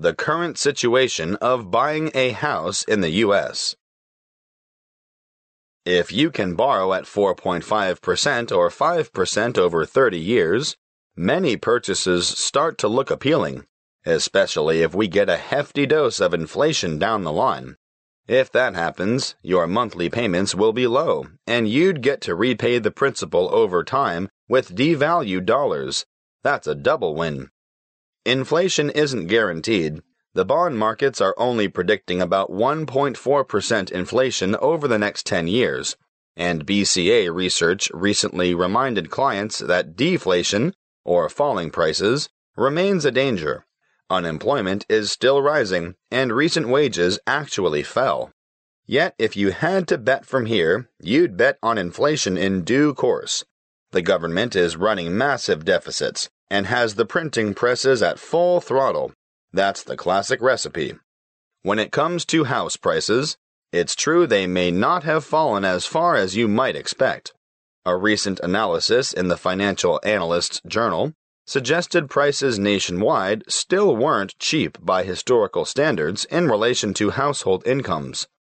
The current situation of buying a house in the U.S. If you can borrow at 4.5% or 5% over 30 years, many purchases start to look appealing, especially if we get a hefty dose of inflation down the line. If that happens, your monthly payments will be low, and you'd get to repay the principal over time with devalued dollars. That's a double win. Inflation isn't guaranteed. The bond markets are only predicting about 1.4% inflation over the next 10 years, and BCA research recently reminded clients that deflation, or falling prices, remains a danger. Unemployment is still rising, and recent wages actually fell. Yet if you had to bet from here, you'd bet on inflation in due course. The government is running massive deficits and has the printing presses at full throttle. That's the classic recipe. When it comes to house prices, it's true they may not have fallen as far as you might expect. A recent analysis in the Financial Analyst's Journal suggested prices nationwide still weren't cheap by historical standards in relation to household incomes.